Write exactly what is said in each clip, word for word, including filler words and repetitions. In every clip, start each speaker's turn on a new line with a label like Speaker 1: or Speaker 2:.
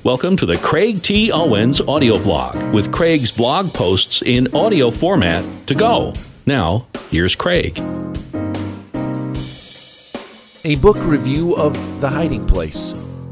Speaker 1: Welcome to the Craig T. Owens audio blog with Craig's blog posts in audio format to go. Now, here's Craig.
Speaker 2: A book review of The Hiding Place.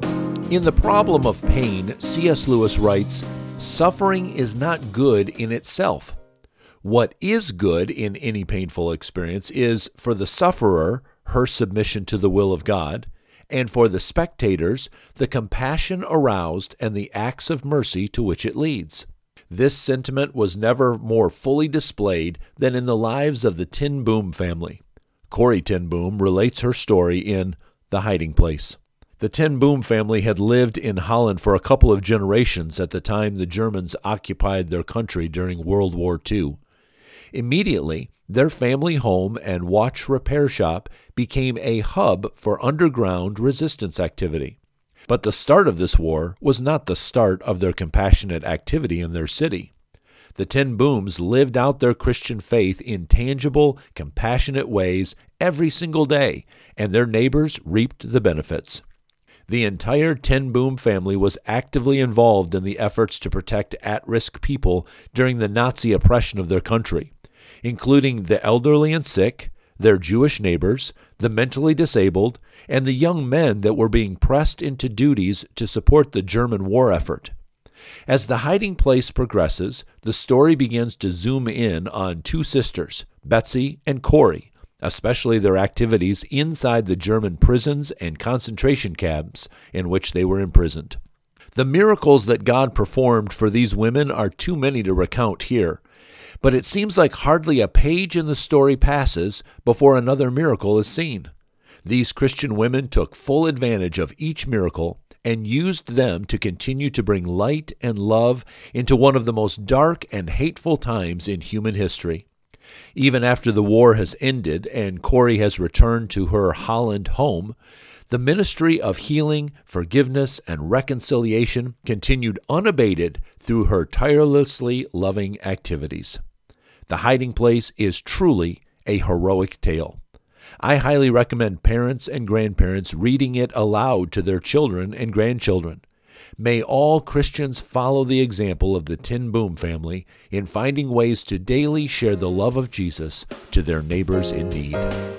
Speaker 2: In The Problem of Pain, C S. Lewis writes, "Suffering is not good in itself. What is good in any painful experience is, for the sufferer, her submission to the will of God, and for the spectators, the compassion aroused and the acts of mercy to which it leads." This sentiment was never more fully displayed than in the lives of the Ten Boom family. Corrie Ten Boom relates her story in The Hiding Place. The Ten Boom family had lived in Holland for a couple of generations at the time the Germans occupied their country during World War Two. Immediately, their family home and watch repair shop became a hub for underground resistance activity. But the start of this war was not the start of their compassionate activity in their city. The Ten Booms lived out their Christian faith in tangible, compassionate ways every single day, and their neighbors reaped the benefits. The entire Ten Boom family was actively involved in the efforts to protect at-risk people during the Nazi oppression of their country, including the elderly and sick, their Jewish neighbors, the mentally disabled, and the young men that were being pressed into duties to support the German war effort. As The Hiding Place progresses, the story begins to zoom in on two sisters, Betsy and Corrie, especially their activities inside the German prisons and concentration camps in which they were imprisoned. The miracles that God performed for these women are too many to recount here, but it seems like hardly a page in the story passes before another miracle is seen. These Christian women took full advantage of each miracle and used them to continue to bring light and love into one of the most dark and hateful times in human history. Even after the war has ended and Corrie has returned to her Holland home, the ministry of healing, forgiveness, and reconciliation continued unabated through her tirelessly loving activities. The Hiding Place is truly a heroic tale. I highly recommend parents and grandparents reading it aloud to their children and grandchildren. May all Christians follow the example of the Ten Boom family in finding ways to daily share the love of Jesus to their neighbors in need.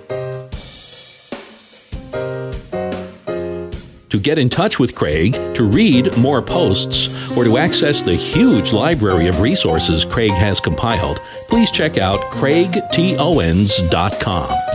Speaker 1: To get in touch with Craig, to read more posts, or to access the huge library of resources Craig has compiled, please check out craig t owens dot com.